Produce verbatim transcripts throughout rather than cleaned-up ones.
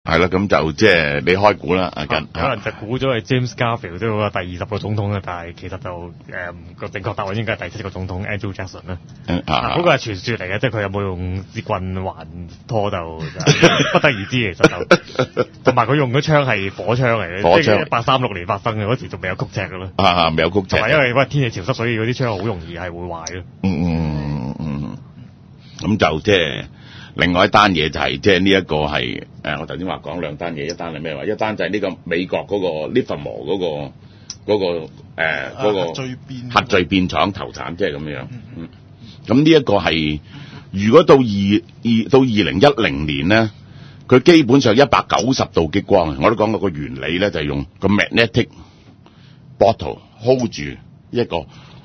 係啦，咁就即係你開估啦，阿根。 可能就估咗係 James Garfield 都有個第二十個總統啦，但係其實就誒個、嗯、正確答案應該係第七個總統 Andrew Jackson 啦。 嗯啊， 嗰個係傳說嚟嘅，即係佢有冇用支棍還拖就不得而知。其實就同埋佢用嗰槍係火槍嚟嘅， 火槍即係一八三六年發生嘅嗰時仲未有曲尺嘅咯。 啊啊，未有曲尺。 同埋因為喂天氣潮濕，所以嗰啲槍好容易係會壞咯。 嗯嗯嗯，咁就即係。另外一單嘢就係即係呢一個係誒、呃，我頭先話講兩單嘢，一單係咩話？一單就係呢個美國嗰個 Livermore 嗰個嗰、嗰個誒嗰、呃嗰個核聚變核聚變廠投產，即係咁樣。嗯，咁呢一個係如果到二二到二零一零年咧，佢基本上一百九十度激光，我都講過個原理咧，就係用個 magnetic bottle hold 住一個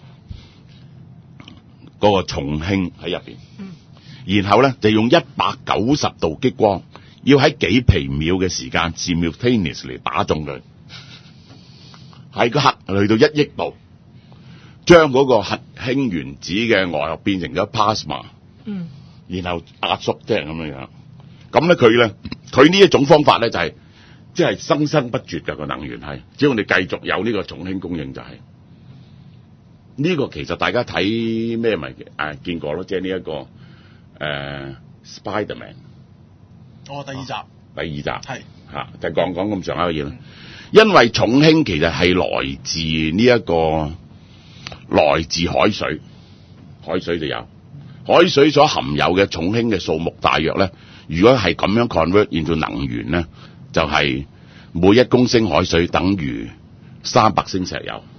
嗰、嗰個重氫喺入邊。然後咧就用一百九十度激光，要喺幾皮秒嘅時間 simultaneously 打中佢，喺個核去到一億度，將嗰個核氫原子嘅外核變成咗 plasma，嗯，然後壓縮即係咁樣樣。咁咧佢咧佢呢一種方法咧就係即係生生不絕嘅個能源係，只要我哋繼續有呢個重氫供應就係、是、呢、這個其實大家睇咩咪誒見過咯，即係呢一個。誒、uh, Spiderman， 哦，第二集， 第二集係嚇就講講咁上下嘅嘢啦。因為重氫其實係來自呢、這、一個來自海水，海水就有海水所含有嘅重氫嘅數目，大約咧，如果係咁樣 convert into 能源咧，就係、是、每一公升海水等於三百升石油。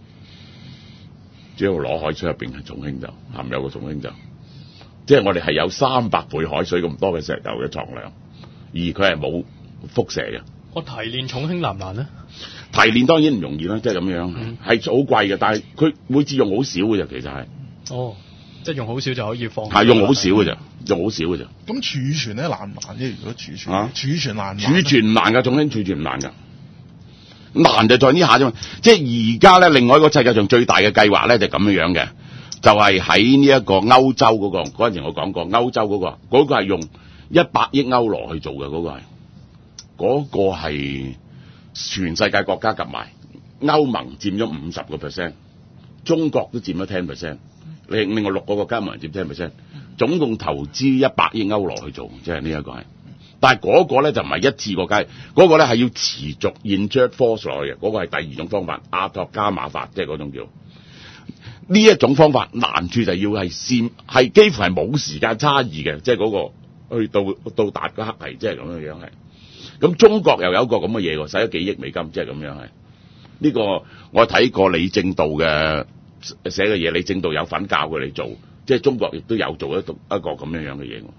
只要攞海水入邊嘅重氫就含有個重氫就。即係我哋係有三百倍海水咁多嘅石油嘅藏量，而佢係冇輻射嘅。 我提煉重氫難唔難咧？ 提煉當然唔容易啦，即係咁樣，係好貴嘅，但係佢每次用好少嘅啫，其實係。 哦，即係用好少就可以放。 係用好少嘅啫，用好少嘅啫。 咁儲存咧難唔難啫？如果儲存， 啊、 儲存難唔難？ 儲存唔難㗎，重氫儲存唔難㗎。難就在呢下啫嘛。即係而家咧，另外一個世界上最大嘅計劃咧就咁樣樣嘅。就係喺呢一個歐洲嗰、那個，嗰陣時我講過，歐洲嗰、那個，嗰、那個係用一百億歐羅去做嘅，嗰、那個係，嗰、那個係全世界國家夾埋，歐盟佔咗五十個 percent， 中國都佔咗 ten percent， 另另外六個國家冇人佔 ten percent， 總共投資一百億歐羅去做，即係呢一個係，但係嗰個咧就唔係一次過計，嗰、那個咧係要持續 inject force 落去嘅，嗰、那個係第二種方法，阿托加馬法，即係嗰種叫。呢一種方法難處就要係先係幾乎係冇時間差異嘅，即係嗰個去到到達嗰刻係即係咁樣樣係。咁中國又有一個咁嘅嘢喎，使咗幾億美金，即係咁樣係。呢個我睇過李政道嘅寫嘅嘢，李政道有份教佢哋做，即係中國亦都有做一個一個咁樣樣嘅嘢。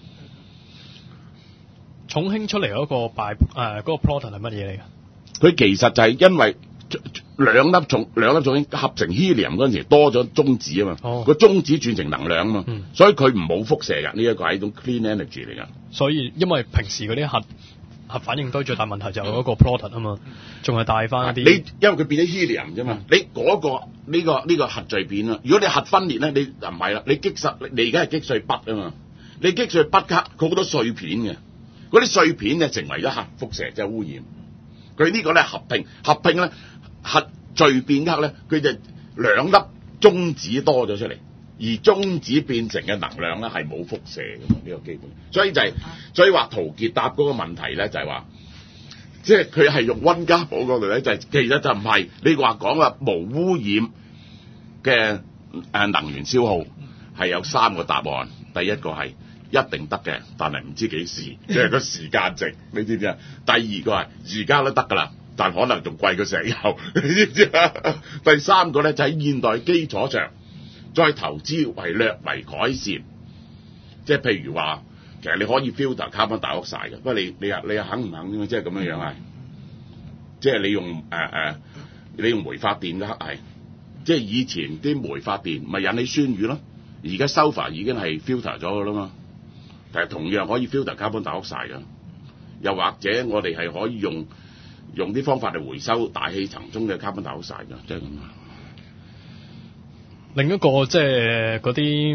重氫出嚟嗰個 by 誒嗰個 proton 係乜嘢嚟㗎？ 佢其實就係因為兩粒重兩粒重氫合成 helium 嗰陣時多咗中子啊嘛，個、哦、中子轉成能量啊嘛，嗯、所以佢唔冇輻射㗎，呢、這、一個係一種 clean energy 嚟㗎。 所以因為平時嗰啲核核反應堆最大問題就係嗰個 proton 啊嘛，仲係帶翻一啲。你因為佢變咗 helium 啫嘛，你嗰、那個呢、這個呢、這個核聚變啊，如果你核分裂咧，你唔係啦，你擊實你而家係擊碎筆啊嘛，你擊碎筆刻佢好多碎片嘅，嗰啲碎片就成為咗核輻射，即係污染。佢呢個咧合併合併咧。核聚變刻咧，佢就兩粒中子多咗出嚟，而中子變成嘅能量咧係冇輻射嘅嘛，呢、這個基本。所以就係、是，所以話陶傑答嗰個問題咧就係、是、話，即係佢係用溫家寶嗰度咧，就係、是、其實就唔係你話講話無污染嘅誒能源消耗係有三個答案，第一個係一定得嘅，但係唔知幾時，即係個時間值，你知唔知啊？第二個係而家都得㗎啦。但可能仲貴過石油，你知唔知啊？第三個咧就喺現代基礎上再投資為略為改善，即係譬如話，其實你可以 filter carbon dioxide嘅，不過你你又你又肯唔肯？即係咁樣樣係，即係你用誒誒、呃，你用煤發電嘅係，即係以前啲煤發電咪引起酸雨咯，而家 sulfur 已經係 filter 咗㗎啦嘛，但係同樣可以 filter carbon dioxide嘅，又或者我哋係可以用。用啲方法嚟回收大氣層中嘅 carbon dioxide 㗎，即係咁啊。 另一個即係嗰啲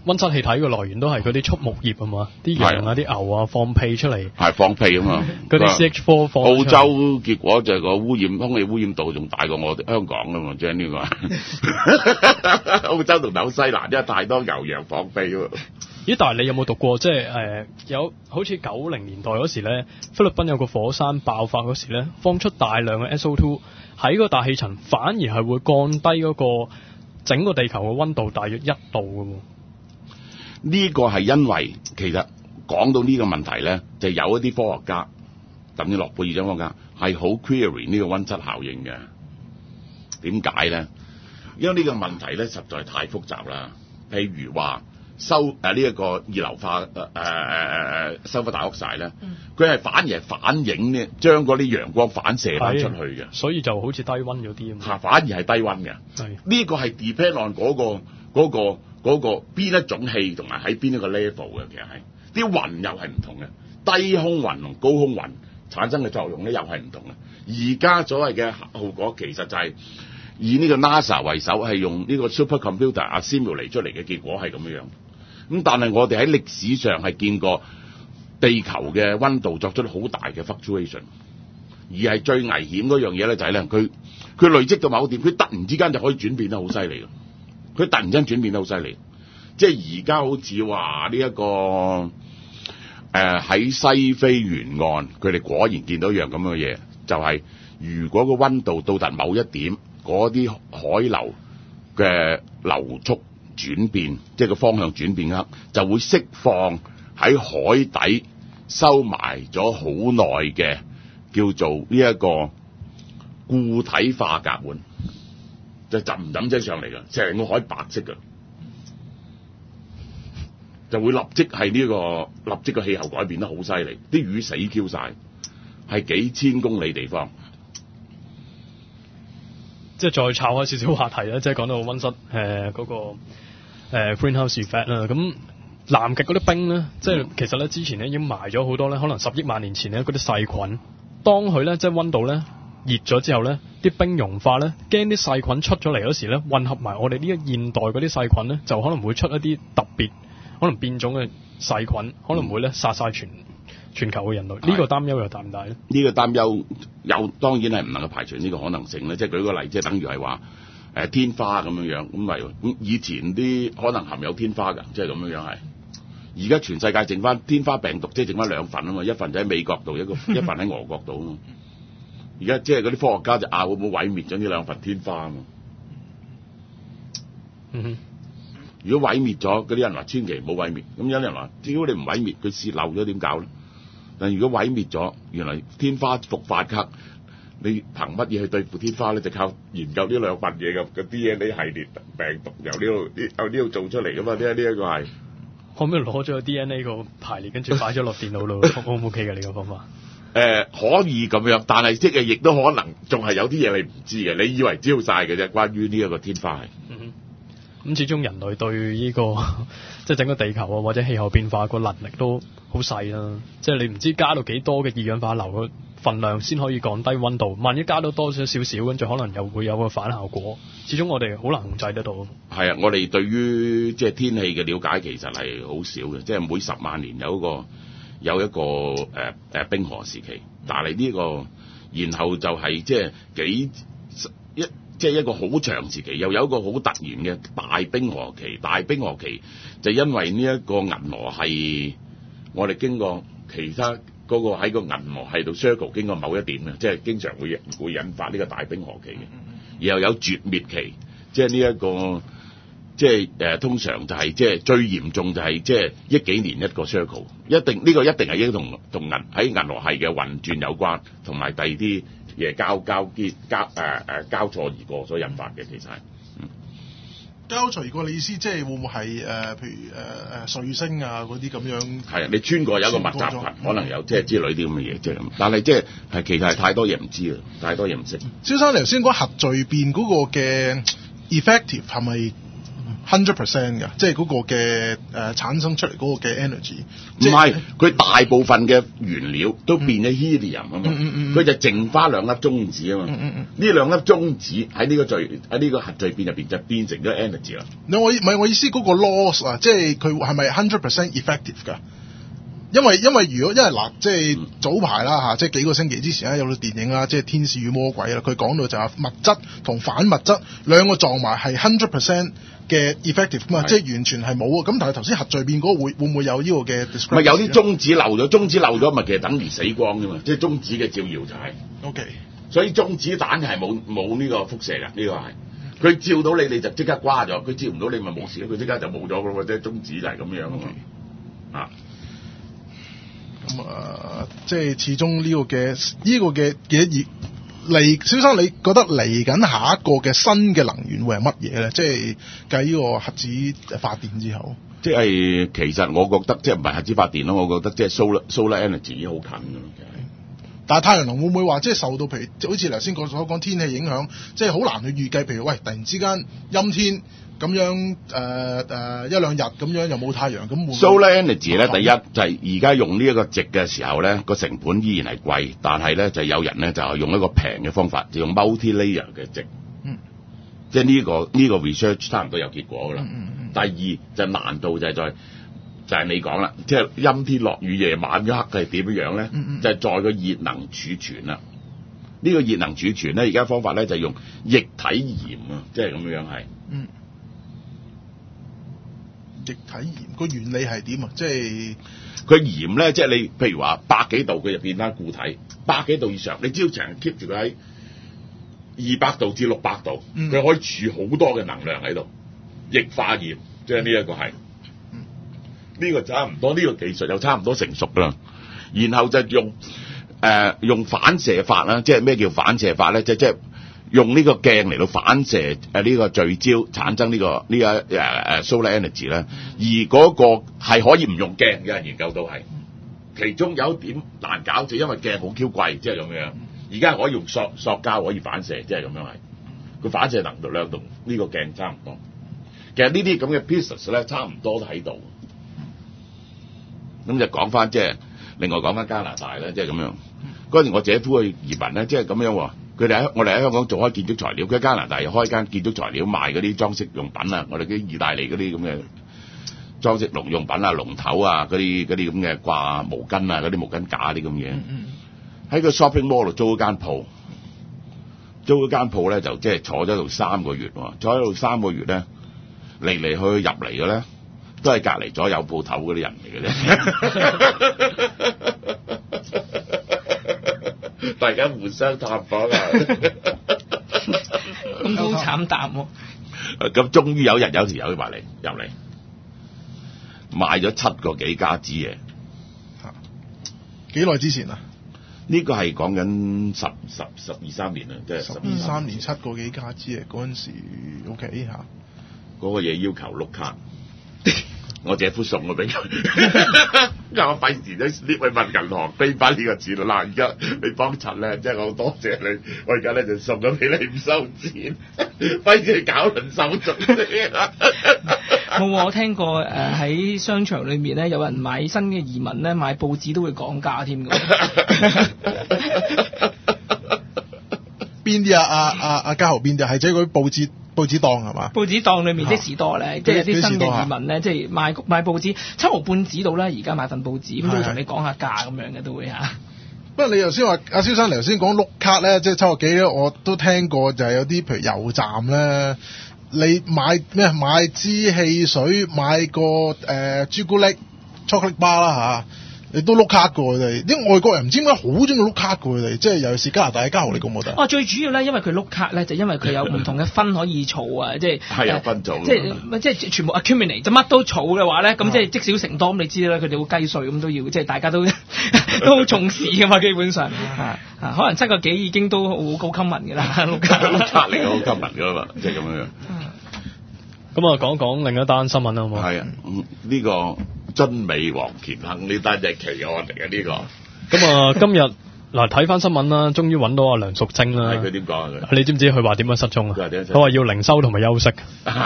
溫室氣體嘅來源都係嗰啲畜牧業啊嘛，啲羊啊、啲牛啊放屁出嚟， 係放屁啊嘛， 嗰啲 C H 四 放出嚟。 澳洲結果就係個污染空氣污染度仲大過我哋香港啊嘛，即係呢個。澳洲同紐西蘭因為太多牛羊放屁喎。 咦？但係你有冇讀過？即係誒、呃、有好似九零年代嗰時咧，菲律賓有個火山爆發嗰時咧，放出大量嘅 S O 二 喺個大氣層，反而係會降低嗰個整個地球嘅溫度大約一度嘅喎。 呢個係因為其實講到呢個問題咧，就有一啲科學家，等於諾貝爾獎科學家係好 query 呢個溫室效應嘅。點解咧？因為呢個問題咧實在太複雜啦。譬如話收誒呢一個二硫化誒誒誒收氟大克咧，佢係反而係反映呢，將嗰啲陽光反射翻出去嘅， 所以就好似低溫咗啲啊嘛。 嚇，反而係低溫嘅。係呢個係 depend on 嗰個嗰個。嗰、那個邊一種氣同埋喺邊一個 level 嘅，其實係啲雲又係唔同嘅，低空雲同高空雲產生嘅作用咧又係唔同嘅。而家所謂嘅後果其實就係以呢個 NASA 為首，係用呢個 supercomputer 啊 simulate 出嚟嘅結果係咁樣樣。咁但係我哋喺歷史上係見過地球嘅溫度作出好大嘅 fluctuation， 而係最危險嗰樣嘢咧就係咧佢佢累積到某點，佢突然之間就可以轉變得好犀利嘅。佢突然間轉變得好犀利，即係而家好似話呢一個誒喺、呃、西非沿岸，佢哋果然見到一樣咁嘅嘢，就係、是、如果個溫度到達某一點，嗰啲海流嘅流速轉變，即係個方向轉變啦，就會釋放喺海底收埋咗好耐嘅叫做呢一個固體化甲烷。就浸唔抌劑上嚟㗎，成個海白色㗎，就會立即係呢、這個立即個氣候改變得好犀利，啲魚死 Q 晒，係幾千公里地方。 即係再炒開少少話題啦，即係講到溫室誒嗰、呃那個、呃、greenhouse effect 啦。咁南極嗰啲冰咧，即係其實咧之前咧已經埋咗好多咧，可能十億萬年前咧嗰啲細菌，當佢咧即係溫度咧熱咗之後咧，啲冰融化咧，驚啲細菌出咗嚟嗰時咧，混合埋我哋呢一現代嗰啲細菌咧，就可能會出一啲特別可能變種嘅細菌，可能會咧殺晒全全球嘅人類。呢、這個擔憂又大唔大咧？呢、 這個擔憂有當然係唔能夠排除呢個可能性咧。即係舉個例，即係等於係話誒天花咁樣樣咁咪咁以前啲可能含有天花㗎，即係咁樣樣係。而家全世界剩翻天花病毒，即係剩翻兩份啊嘛，一份就喺美國度，一個一份喺俄國度啊嘛。而家即係嗰啲科學家就拗會唔會毀滅咗呢兩份天花啊嘛？ 嗯哼， 如果毀滅咗，嗰啲人話千祈唔好毀滅。咁有啲人話，只要你唔毀滅，佢泄漏咗點搞咧？但係如果毀滅咗，原來天花復發克，你憑乜嘢去對付天花咧？就靠研究呢兩份嘢嘅嘅 D N A 系列病毒由呢度由呢度做出嚟噶嘛？呢呢一個係可唔可以攞咗個 D N A 個排列，跟住擺咗落電腦度？O 唔 OK 嘅呢個方法？ 誒、呃、可以咁樣，但係即係亦都可能仲係有啲嘢你唔知嘅，你以為知道晒嘅啫。關於呢一個天花係， 嗯哼，咁始終人類對呢、這個即係整個地球啊或者氣候變化個能力都好細啦。即係你唔知加到幾多嘅二氧化硫嘅份量先可以降低溫度，萬一加到多少少少，跟住可能又會有個反效果。始終我哋好難控制得到。 係啊，我哋對於即係天氣嘅了解其實係好少嘅，即係每十萬年有一個。有一個誒誒、呃、冰河時期，但係呢、這個，然後就係即係幾一即係一個好長時期，又有一個好突然嘅大冰河期。大冰河期就因為呢一個銀河系，我哋經過其他嗰、那個喺個銀河系度 circle 經過某一點嘅，即係經常會會引發呢個大冰河期嘅。然後有絕滅期，即係呢一個。即係誒、呃，通常就係、是、即係最嚴重就係即係億幾年一個 circle， 一定呢、這個一定係應同同銀喺銀河系嘅運轉有關，同埋第二啲嘢交交結交誒誒交錯而過所引發嘅，其實係。嗯、 交錯而過，你意思即係會唔會係誒、呃，譬如誒誒、呃、彗星啊嗰啲咁樣？係啊，你穿過有一個密集群，可能有即係之類啲咁嘅嘢，即係咁。但係即係係其實係太多嘢唔知啊，太多嘢唔識。 蕭生，你頭先講核聚變嗰個嘅 effective 係咪？ hundred percent 嘅，即係嗰個嘅誒、呃、產生出嚟嗰個嘅 energy。 唔係，佢大部分嘅原料都變咗 helium 啊嘛，佢、 嗯嗯嗯、 就剩翻兩粒中子啊嘛。呢、嗯嗯、兩粒中子喺呢個聚喺呢個核聚變入邊就變成咗 energy 啦。 你我唔係我意思嗰個 loss 啊，即係佢係咪 hundred percent effective 㗎？因為因為如果因為嗱，即係早排啦嚇，即係幾個星期之前咧有套電影啦，即係《天使與魔鬼》啦，佢講到就係物質同反物質兩個撞埋係 hundred percent 嘅 effective 嘛，即係完全係冇啊。咁但係頭先核聚變嗰個會會唔會有呢個嘅 discrepancy？咪有啲中子漏咗，中子漏咗咪其實等於死光啫嘛，即係中子嘅照耀就係、是。 OK。所以中子彈係冇冇呢個輻射㗎，呢、這個係佢照到你你就即刻瓜咗，佢照唔到你咪冇事咯，佢即刻就冇咗㗎喎，即係中子就係咁樣啊嘛。Okay. 啊。 咁啊、呃，即係始終呢個嘅呢、這個嘅嘅熱嚟，小生你覺得嚟緊下一個嘅新嘅能源會係乜嘢咧？即係繼呢個核子發電之後， 即係其實我覺得即係唔係核子發電咯，我覺得即係 solar solar energy 已經好近㗎啦。 但係太陽能會唔會話即係受到譬如好似頭先講所講天氣影響，即係好難去預計？譬如喂，突然之間陰天。咁樣誒誒、呃呃、一兩日咁樣又冇太陽咁。 Solar energy 咧，第一就係而家用呢一個值嘅時候咧，個成本依然係貴，但係咧就有人咧就係用一個平嘅方法，就用 multi-layer 嘅值。嗯。即係呢個呢、這個 research 差唔多有結果㗎啦。嗯嗯。第二就難度就係在就係你講啦，即係陰天落雨夜晚一刻係點樣咧？嗯嗯。就係在個熱能儲存啦。呢、這個熱能儲存咧，而家方法咧就係用液體鹽啊，即係咁樣係。嗯。 液體鹽個原理係點啊？即係佢鹽咧，即係你譬如話百幾度佢就變翻固體，百幾度以上，你只要成日 keep 住佢喺二百度至六百度，佢、嗯、可以儲好多嘅能量喺度。液化鹽即係呢一個係，呢、嗯呢個差唔多，呢、呢個技術又差唔多成熟啦。然後就用誒、呃、用反射法啦，即係咩叫反射法咧？即即係。用呢個鏡嚟到反射誒呢、啊這個聚焦產生呢、這個呢個誒誒 solar energy 咧，而嗰個係可以唔用鏡，有人研究到係。其中有一點難搞就因為鏡好 Q 貴，即係咁樣。而家可以用塑塑膠可以反射，即係咁樣係。佢反射能量同呢個鏡差唔多。其實呢啲咁嘅 pieces 咧，差唔多都喺度。咁就講翻即係另外講翻加拿大咧，即係咁樣。嗰陣我姐夫去移民咧，即係咁樣喎。佢哋喺我哋喺香港做開建築材料，佢喺加拿大又開間建築材料賣嗰啲裝飾用品啊，我哋啲意大利嗰啲咁嘅裝飾龍用品啊、龍頭啊、嗰啲嗰啲咁嘅掛毛巾啊、嗰啲毛巾架啲咁嘢。喺個 shopping mall 度租咗間鋪，租咗間鋪咧就即係坐咗喺度三個月喎，坐喺度三個月咧嚟嚟去去入嚟嘅咧都係隔離咗有鋪頭嗰啲人嚟嘅啫。大家互相探訪啊！ 咁都好慘淡喎。 咁終於有人有條友埋嚟入嚟，買咗七個幾家支嘢。 嚇！幾耐之前啊？ 呢個係講緊十十十二三年啦，即係十二三年七個幾家支嘢嗰陣時 ，OK 嚇。 嗰個嘢要求碌卡。我姐夫送我俾佢，因為我費事咧，呢位問銀行俾翻呢個錢啦。嗱，而家你幫襯咧，即係我多謝你，我而家咧就送咗俾你，唔收錢，費事搞輪手續先。 冇，我聽過誒喺、呃、商場裏面咧，有人買新嘅移民咧，買報紙都會講價添㗎。邊啲啊？阿阿阿家豪邊啲？係即係嗰啲報紙。報紙檔係嘛？報紙檔裏面即係士多咧，即係有啲新嘅移民咧，即係賣賣報紙七毫半紙到啦。而家買份報紙咁都會同你講下價咁樣嘅都會嚇。 不過你頭先話阿蕭生，你頭先講碌卡咧，即係七個幾咧，我都聽過就係有啲譬如油站咧，你買咩買支汽水，買個誒朱古力 chocolate bar 啦嚇。你都碌卡過佢哋，啲外國人唔知點解好中意碌卡過佢哋，即係尤其是加拿大嘅家豪，你覺唔覺得？哦，最主要咧，因為佢碌卡咧，就因為佢有唔同嘅分可以儲啊，即係係有分組，即係即係全部 accumulate 就乜都儲嘅話咧，咁即係積少成多，咁你知啦，佢哋會計稅咁都要，即係大家都都好重視㗎嘛，基本上啊啊，可能七個幾已經都好高 common 㗎啦，碌卡碌卡嚟好 common 㗎嘛，即係咁樣樣。 咁啊，講講另一單新聞啦，好冇？ 係啊，呢個。真美黃乾亨呢單就係奇案嚟嘅呢個。 咁啊，今日嗱睇翻新聞啦，終於揾到阿梁淑貞啦。 係佢點講啊？ 你知唔知佢話點樣失蹤啊？ 佢話點樣失蹤？ 佢話要靈修同埋休息。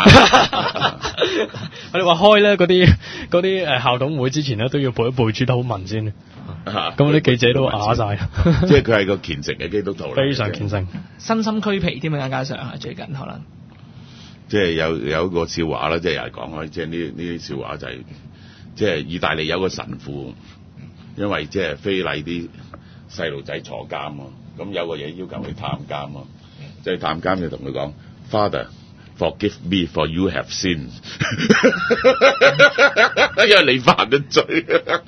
佢哋話開咧嗰啲嗰啲誒校董會之前咧都要背一背主禱文先。咁啲記者都啞晒。 即係佢係個虔誠嘅基督徒。 非常虔誠。 身心俱疲添啊！加上啊，最近可能。 即係有有一個笑話啦，即係又係講開，即係呢呢啲笑話就係、是，即係意大利有個神父，因為即係非禮啲細路仔坐監啊，咁有個嘢要求佢探監啊，即係探監就同佢講 ，Father，forgive me for you have sinned，因為你犯咗罪。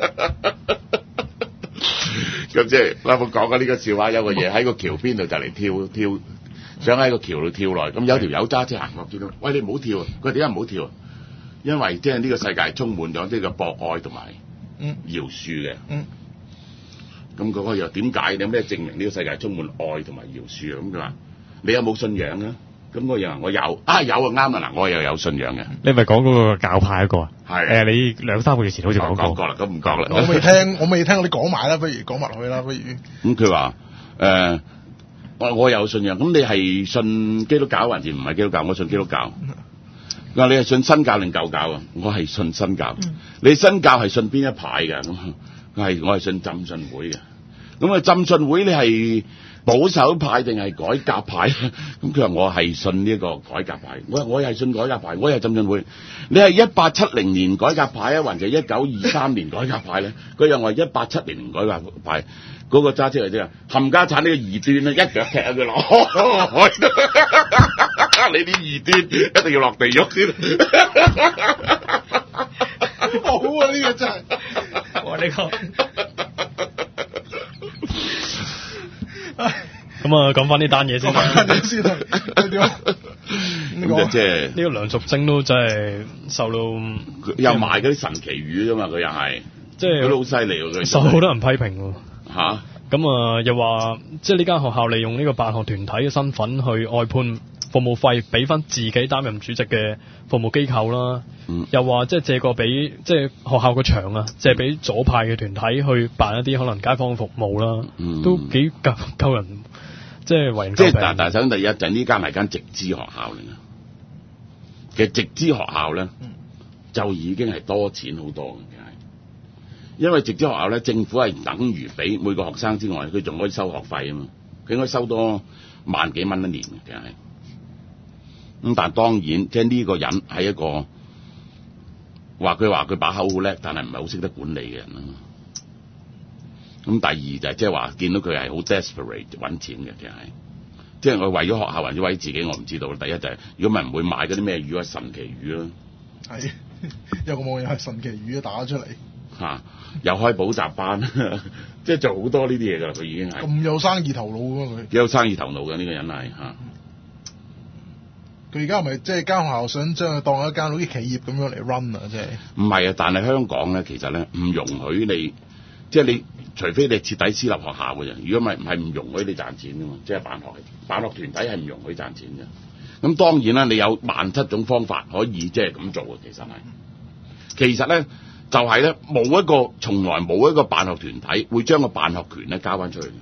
咁即係我冇講過呢個笑話，有個嘢喺個橋邊度就嚟跳跳。想喺個橋度跳落，咁有條友揸車行過，見到，喂，你唔好跳啊！佢點解唔好跳啊？因為即係呢個世界充滿咗呢個博愛同埋饒恕嘅。嗯。咁嗰個又點解？你有咩證明呢個世界充滿愛同埋饒恕啊？咁佢話：你有冇信仰啊？咁嗰個人話：我有。啊有啊啱啊嗱，我又有信仰嘅。 你咪講嗰個教派嗰個啊？ 係。 誒，你兩三個月前好似講過。 講過啦，咁唔講啦。 我未聽，我未聽，你講埋啦，不如講埋落去啦，不如。 咁佢話：誒。我我有信仰，咁你係信基督教還是唔係基督教？我信基督教。嗱，你係信新教定舊教啊？我係信新教。嗯、你新教係信邊一派嘅？咁我係我係信浸信會嘅。咁啊，浸信會你係保守派定係改革派？咁佢話我係信呢一個改革派。我話我係信改革派，我係浸信會。你係一八七零年改革派啊，還是一九二三年改革派咧？佢又話一八七零年改革派。嗰個揸車嚟啫，冚家產呢個異端咧，一腳踢下佢落海。你啲異端一定要落地獄先。 好啊！呢、呢個真係， 我呢個。 咁啊，講翻呢單嘢先。 講翻啲先啦。 咁就即係呢個梁淑貞都真係受到又賣嗰啲神奇魚啫嘛，佢又係， 即係佢都好犀利喎，佢受好多人批評喎。 嚇！ 咁啊，又話即係呢間學校利用呢個辦學團體嘅身份去外判服務費，俾翻自己擔任主席嘅服務機構啦。嗯、又話即係借個俾即係學校個場啊，借俾左派嘅團體去辦一啲可能街坊服務啦，嗯、都幾夠夠人即係為人詬病。 即係但但首先第一就係呢間係間直資學校嚟嘅。其實直資學校咧，嗯、就已經係多錢好多嘅。因為直資學校咧，政府係等於俾每個學生之外，佢仲可以收學費啊嘛，佢應該收多萬幾蚊一年嘅，其實係。咁但係當然，即係呢個人係一個話佢話佢把口好叻，但係唔係好識得管理嘅人啦。咁第二就係即係話見到佢係好 desperate 揾錢嘅，其實係。即係我為咗學校或者為自己，我唔知道。第一就係、是、如果唔係唔會買嗰啲咩魚啊，神奇魚啦。係有個網友係神奇魚打咗出嚟。 嚇、啊！又開補習班，即係做好多呢啲嘢㗎啦。佢已經係咁有生意頭腦㗎嘛佢。 幾有生意頭腦嘅呢、呢個人係嚇。 佢而家係咪即係間學校想將佢當一間好似企業咁樣嚟 run 啊？即係唔係啊？但係香港咧，其實咧唔容許你，即係你除非你徹底私立學校嘅啫。如果唔係，唔係唔容許你賺錢㗎嘛。即係辦學辦學團體係唔容許賺錢嘅。咁當然啦，你有萬七種方法可以即係咁做嘅。其實係，其實咧。就係咧，冇一個，從來冇一個辦學團體會將個辦學權咧交翻出去。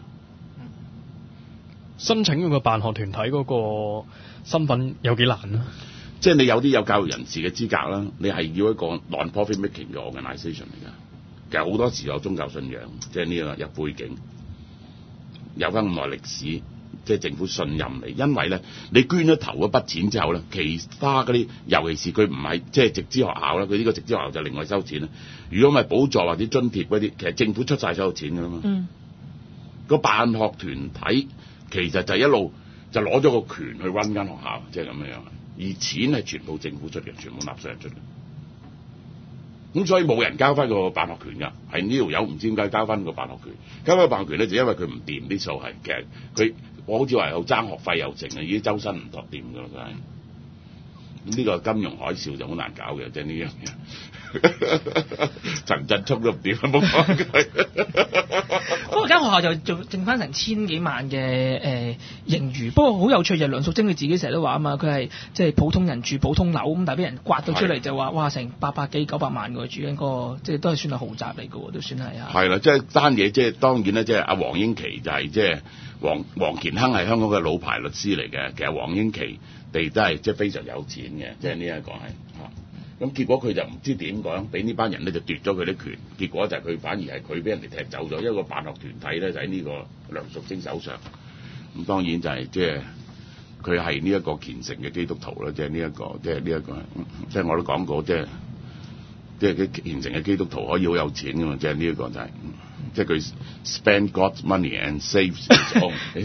申請嗰個辦學團體嗰個身份有幾難啊？ 即係你有啲有教育人士嘅資格啦，你係要一個 non-profit making 嘅 organisation 嚟㗎。其實好多時有宗教信仰，即係呢個有背景，有翻咁耐歷史。即係政府信任你，因為咧你捐咗頭嗰筆錢之後咧，其他嗰啲，尤其是佢唔係即係直資學校啦，佢呢個直資學校就另外收錢啦。如果唔係補助或者津貼嗰啲，其實政府出晒所有錢㗎啦嘛。嗯。個辦學團體其實就一路就攞咗個權去温間學校，即係咁樣樣。而錢係全部政府出嘅，全部納稅人出嘅。咁所以冇人交翻個辦學權㗎，係呢條友唔知點解交翻個辦學權，交翻個辦學權咧就因為佢唔掂啲數係，其實佢我好似話又爭學費又剩啊，已經周身唔托掂㗎啦，真係。咁呢個金融海嘯就好難搞嘅，即係呢樣嘢。 陳振聰都唔掂，冇講佢。 不過間學校就仲剩翻成千幾萬嘅誒、呃、盈餘。不過好有趣就係梁淑貞佢自己成日都話啊嘛，佢係即係普通人住普通樓咁，但係俾人刮到出嚟就話哇成八百幾九百萬喎，住緊個即係都係算係豪宅嚟嘅喎，都算係啊。係啦，即係單嘢，即係當然咧，即係阿黃英琦就係即係黃黃乾亨係香港嘅老牌律師嚟嘅，其實黃英琦哋都係即係非常有錢嘅，即係呢一個係嚇。咁結果佢就唔知點講，俾呢班人咧就奪咗佢啲權，結果就係佢反而係佢俾人哋踢走咗，一個辦學團體咧就喺呢個梁淑貞手上。咁當然就係即係佢係呢一個虔誠嘅基督徒啦，即係呢一個即係呢一個，即係我都講過，即係即係佢虔誠嘅基督徒可以好有錢噶嘛，即係呢一個就係、是。即係佢 spend God's money and save his own 你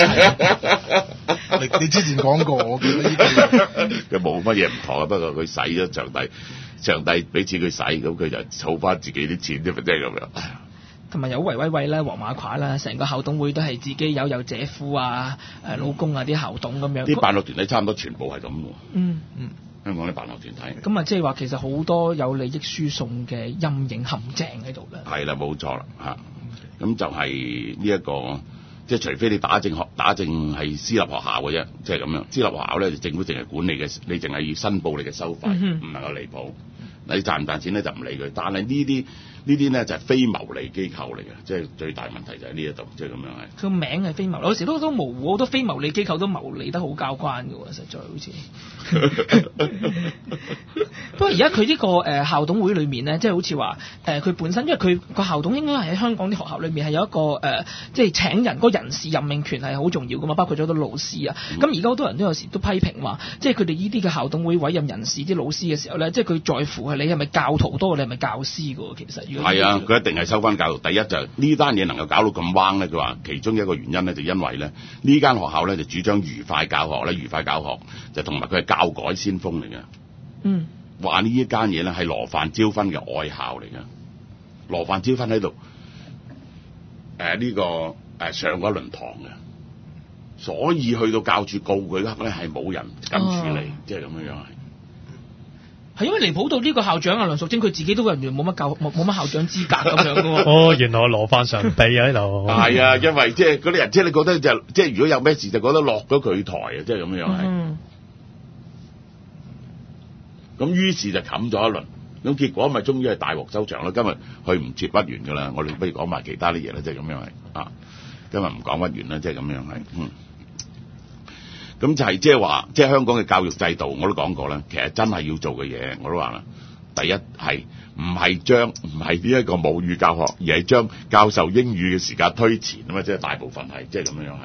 你之前講過，我記得呢句。 佢冇乜嘢唔妥，不過佢使咗上帝，上帝俾錢佢使，咁佢就儲翻自己啲錢啫嘛，即係咁樣。 同埋有維威威啦、黃馬褂啦，成個校董會都係自己有有姐夫啊、誒老公啊啲校董咁樣。 啲辦學團體差唔多全部係咁喎。 嗯嗯。 香港啲辦學團體。 咁啊，即係話其實好多有利益輸送嘅陰影陷阱喺度啦。 係啦，冇錯啦嚇。咁就係呢一個，即係除非你打正學打正係私立學校嘅啫，即係咁樣。私立學校咧，政府淨係管理嘅，你淨係要申報你嘅收費，唔、嗯、能夠離譜。你賺唔賺錢咧就唔理佢，但係呢啲呢啲咧就係、是、非牟利機構嚟嘅，即係最大問題就係呢一度，即係咁樣係。 佢個名係非牟利，有時都都模糊，好多非牟利機構都牟利得好交關嘅喎，實在好似。不過而家佢呢個誒、呃、校董會裏面咧，即係好似話誒佢本身，因為佢個校董應該係喺香港啲學校裏面係有一個誒、呃，即係請人嗰、那個人事任命權係好重要噶嘛，包括咗好多老師啊。咁而家好多人都有時都批評話，即係佢哋呢啲嘅校董會委任人事啲老師嘅時候咧，即係佢在乎係你係咪教徒多過你係咪教師嘅喎，其實。 係啊，佢一定係收翻教育。第一就係呢單嘢能夠搞到咁彎咧，佢話其中一個原因咧，就因為咧呢間學校咧就主張愉快教學咧，愉快教學就同埋佢係教改先鋒嚟嘅。 嗯， 話呢一間嘢咧係羅范椒芬嘅愛校嚟嘅。羅范椒芬喺度誒呢個誒、呃、上過一輪堂嘅，所以去到教處告佢咧係冇人敢處理，哦、即係咁樣樣係。 係因為離譜到呢個校長啊梁淑貞佢自己都人員冇乜教冇冇乜校長資格咁樣嘅喎。 哦，原來羅范常秘喺度。係啊，因為即係嗰啲人，即係你覺得就即係如果有咩事就覺得落咗佢台啊，即係咁樣樣係。咁、嗯、於是就冚咗一輪，咁結果咪終於係大獲收場啦。今日佢唔接屈完㗎啦，我哋不如講埋其他啲嘢啦，即係咁樣係啊。今日唔講屈完啦，即係咁樣係嗯。咁就係即係話，即係香港嘅教育制度，我都講過啦。其實真係要做嘅嘢，我都話啦。第一係唔係將唔係呢一個母語教學，而係將教授英語嘅時間推前啊嘛。即係大部分係即係咁樣樣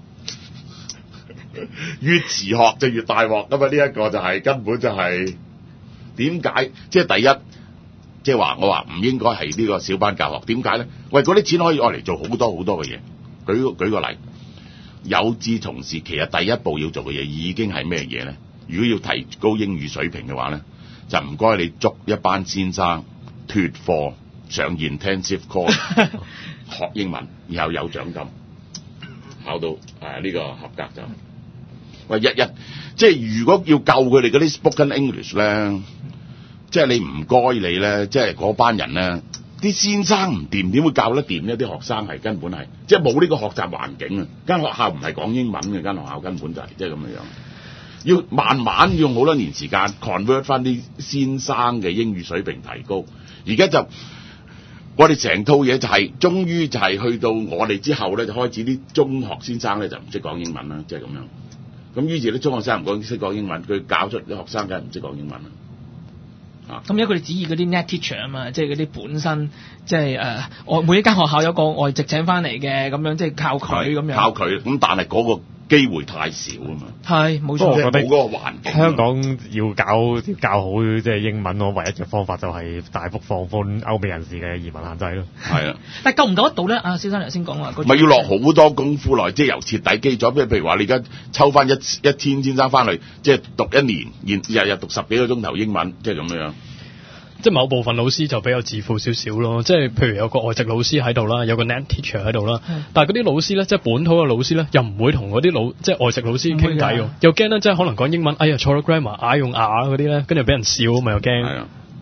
係。越遲學就越大鑊，咁啊呢一個就係、是、根本就係點解？即係第一，即係話我話唔應該係呢個小班教學。點解咧？喂，嗰啲錢可以愛嚟做好多好多嘅嘢。舉舉個例。有志從事，其實第一步要做嘅嘢已經係咩嘢咧？如果要提高英語水平嘅話咧，就唔該你捉一班先生脫課上 intensive course 學英文，然後有獎金，考到誒呢、呃這個合格就。喂，日日即係如果要救佢哋嗰啲 spoken English 咧，即係你唔該你咧，即係嗰班人咧。啲先生唔掂，點會教得掂呢？啲學生係根本係即係冇呢個學習環境啊！間學校唔係講英文嘅，間學校根本就係即係咁樣樣。要慢慢用好多年時間 convert 翻啲先生嘅英語水平提高。而家就我哋成套嘢就係、是，終於就係去到我哋之後咧，就開始啲中學先生咧就唔識講英文啦，即係咁樣。咁於是啲中學生唔講識講英文，佢教出啲學生梗係唔識講英文啦。 咁因為佢哋指意嗰啲 net teacher 啊嘛，即係嗰啲本身即係誒，我、呃、每一間學校有個外籍請翻嚟嘅，咁樣即係靠佢咁樣。靠佢，咁但係嗰個機會太少啊嘛。係， 冇錯。 我覺得冇嗰個環境。 香港要搞教好即係英文，我唯一嘅方法就係大幅放寬歐美人士嘅移民限制咯。係啊。 但係夠唔夠得到咧？阿蕭生頭先講話， 咪要落好多功夫來，即係由徹底基礎。譬如話，你而家抽翻一一天先生翻嚟，即係讀一年，日日讀十幾個鐘頭英文，即係咁樣。 即係某部分老師就比較自負少少咯，即係譬如有個外籍老師喺度啦，有個 net teacher 喺度啦，但係嗰啲老師咧，即係本土嘅老師咧，又唔會同嗰啲老即係外籍老師傾偈喎，又驚咧，即係可能講英文，哎呀錯咗 grammar，啊用啊嗰啲咧，跟住俾人笑啊嘛，又驚。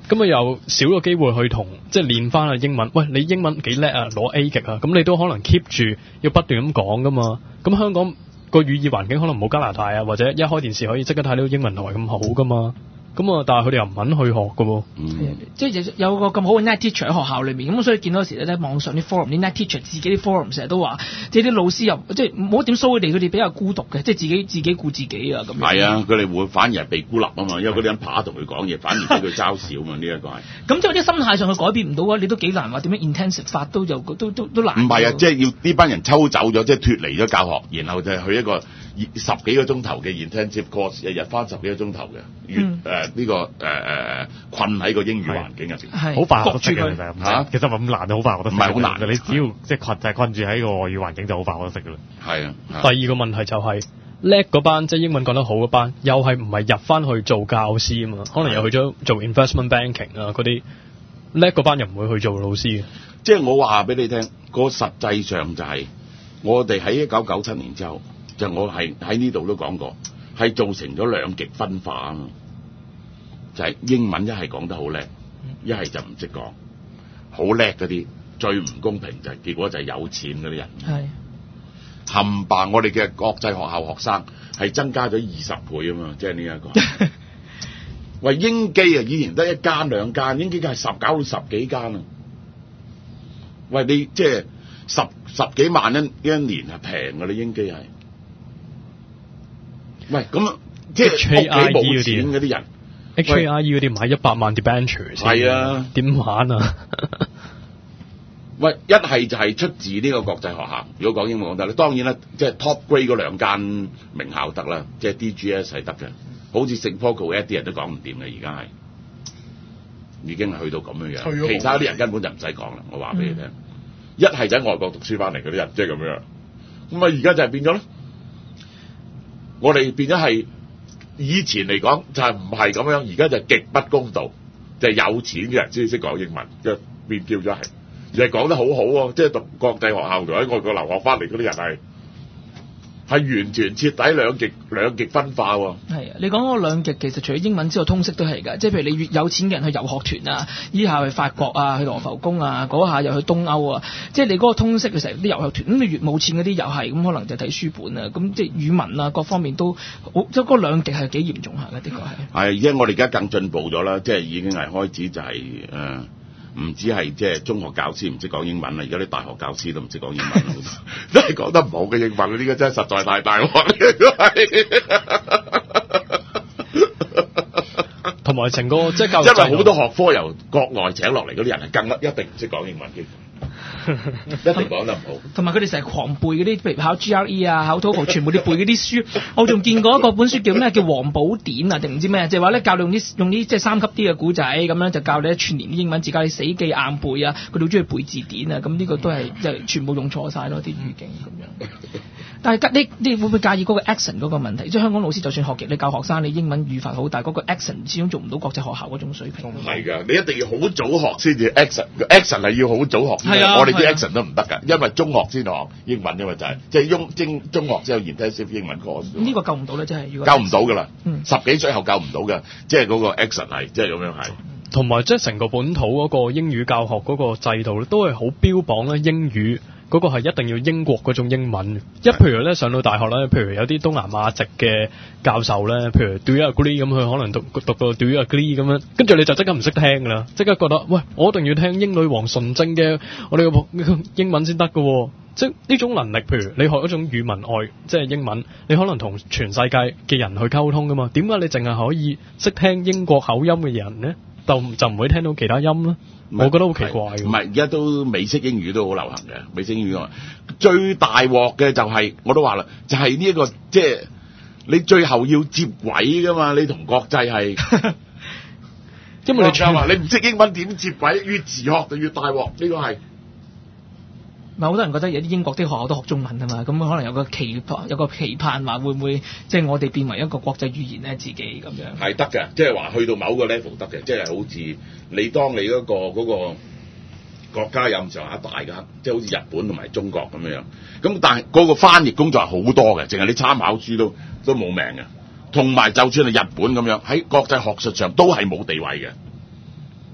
咁啊又少個機會去同即係練翻啊英文。喂，你英文幾叻啊，攞 A 極啊，咁你都可能 keep 住要不斷咁講噶嘛。咁香港個語言環境可能冇加拿大啊，或者一開電視可以即刻睇到英文台咁好噶嘛。咁啊，但係佢哋又唔肯去學嘅喎。 嗯，即係有個咁好嘅 net teacher 喺學校裏面，咁所以見到時咧，網上啲 forum 啲 net teacher 自己啲 forum 成日都話，即係啲老師又即係唔好點 show 佢哋，佢哋比較孤獨嘅，即係自己自己顧自己啊咁樣。 係啊，佢哋會反而係被孤立啊嘛，因為嗰啲人怕同佢講嘢，反而俾佢嘲笑啊嘛，呢一個係。 咁即係啲心態上佢改變唔到啊，你都幾難話點樣 intensive 法都有都都都難。 唔係啊，即係要呢班人抽走咗，即係脫離咗教學，然後就係去一個十幾個鐘頭嘅 intensive course，日日翻十幾個鐘頭嘅，越誒呢個誒誒困喺個英語環境入邊， 好快學得識嘅其實嚇，其實唔係咁難，好快學得識。 唔係好難， 你只要即係困就係困住喺個外語環境就好快學得識㗎啦。 係啊。 第二個問題就係叻嗰班，即係英文講得好嗰班，又係唔係入翻去做教師啊嘛？可能又去咗做 investment banking 啊嗰啲叻嗰班又唔會去做老師嘅。 即係我話俾你聽，個實際上就係我哋喺一九九七年之後。就我係喺呢度都講過，係造成咗兩極分化啊！就係、是、英文一係講得好叻，一係就唔識講。好叻嗰啲最唔公平就係、是、結果就係有錢嗰啲人。係冚唪我哋嘅國際學校學生係增加咗二十倍啊嘛！即係呢一個。喂，英基啊，以前得一間兩間，英基係十搞到十幾間啊！喂，你即係十十幾萬一一年係平㗎，你英基係。喂，咁即係屋企冇錢嗰啲人 ，H A I E 嗰啲買一百萬 debenture 係啊， 點玩啊？ 喂，一係就係出自呢個國際學校，如果講英文講得咧，當然啦，即係 top grade 嗰兩間名校得啦，即係 D G S 係得嘅，好似聖保羅一啲人都講唔掂嘅，而家係已經係去到咁樣樣，其他啲人根本就唔使講啦，我話俾你聽，嗯、一係就喺外國讀書翻嚟嗰啲人，即係咁樣，咁啊而家就係變咗咧。我哋變咗係以前嚟講就係唔係咁樣，而家就係極不公道，就係、是、有錢嘅人先識講英文，就變叫咗係，而係講得好好喎，即係讀國際學校同喺外國留學翻嚟嗰啲人係係完全徹底兩極兩極分化喎。係啊， 你講嗰兩極其實除咗英文之外，通識都係㗎，即係譬如你越有錢嘅人去遊學團啊，依下去法國啊，去羅浮宮啊，嗰下又去東歐啊，即係你嗰個通識嘅成啲遊學團，咁你越冇錢嗰啲又係，咁可能就睇書本啊，咁即係語文啊各方面都好，即係嗰兩極係幾嚴重下嘅，的確係。係，而家我哋而家更進步咗啦，即係已經係開始就係、是、誒。呃唔止係即係中學教師唔識講英文啦，而家啲大學教師都唔識講英文啦，都係講得唔好嘅英文，呢個真係實在太大鑊。 同埋成個即係教育， 因為好多學科由國外請落嚟嗰啲人係更一定唔識講英文嘅。一定講得唔好， 同埋佢哋成日狂背嗰啲，譬如考 G R E 啊、考 TOEFL 全部都背嗰啲書。我仲見過一個本書叫咩？叫黃寶典啊，定唔知咩？就係話咧教你用啲用啲即係三級啲嘅古仔咁樣，就教你一串連啲英文字，教你死記硬背啊。佢哋好中意背字典啊。咁呢個都係即係全部用錯晒咯啲語境咁樣。但係你你會唔會介意嗰個 accent 嗰個問題？即係香港老師就算學極，你教學生你英文語法好，但係嗰個 accent 始終做唔到國際學校嗰種水平。 係㗎，你一定要好早學先至 accent，accent 係要好早學。係啊，我哋啲 accent 都唔得㗎，因為中學先學英文，因為就係即係中中中學先有 intensive 英文課。 呢個救唔到咧，真係如果救唔到㗎啦，嗯、十幾歲後救唔到㗎，即係嗰個 accent 係即係咁樣係。 同埋即係成個本土嗰個英語教學嗰個制度咧，都係好標榜咧英語。嗰個係一定要英國嗰種英文，一譬如咧上到大學咧，譬如有啲東南亞籍嘅教授咧，譬如 Do you agree 咁，佢可能讀讀到 Do you agree 咁樣，跟住你就即刻唔識聽㗎啦，即刻覺得喂，我一定要聽英女王純正嘅我哋嘅英文先得㗎，即係呢種能力，譬如你學一種語文外，即係英文，你可能同全世界嘅人去溝通㗎嘛，點解你淨係可以識聽英國口音嘅人咧，就就唔會聽到其他音咧？我覺得好奇怪嘅。 唔係，而家都美式英語都好流行嘅，美式英語啊，最大鑊嘅就係、是、我都話啦，就係呢一個即係你最後要接軌噶嘛，你同國際係，因為你唱話你唔識英文點接軌，越遲學就越大鑊，呢、這個係。 唔係好多人覺得有啲英國啲學校都學中文啊嘛，咁可能有個期有個期盼話會唔會即係我哋變為一個國際語言咧自己咁樣。 係得嘅，即係話去到某個 level 得嘅，即係好似你當你嗰、嗰個嗰、嗰個國家有咁上下大嘅，即係好似日本同埋中國咁樣。咁但係嗰個翻譯工作係好多嘅，淨係你參考書都都冇命嘅。同埋就算係日本咁樣喺國際學術上都係冇地位嘅。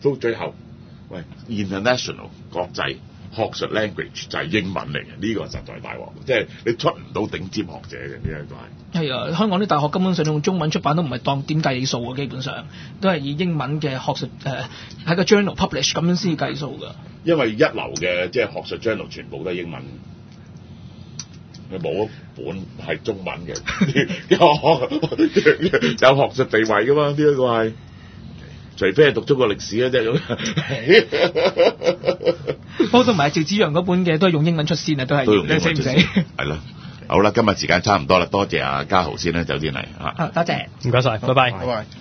到最後，喂 international 國際學術 language 就係英文嚟嘅，呢、這個實在大鑊，即係你出唔到頂尖學者嘅呢一個係。 係啊，香港啲大學根本上用中文出版都唔係當點計數嘅，基本上都係以英文嘅學術誒喺、呃、個 journal publish 咁樣先計數㗎。 因為一流嘅即係學術 journal 全部都係英文，佢冇一本係中文嘅，有學術地位㗎嘛？呢、這、一個係，除非係讀中國歷史啊，即係咁。 不過同埋趙紫陽嗰本嘅都係用英文出先啊，都係。 都用英文出先。 你死唔死？ 係啦。好啦，今日時間差唔多啦，多謝阿嘉豪先啦，走先嚟啊。 啊，多謝， 唔該晒，拜拜。 拜拜。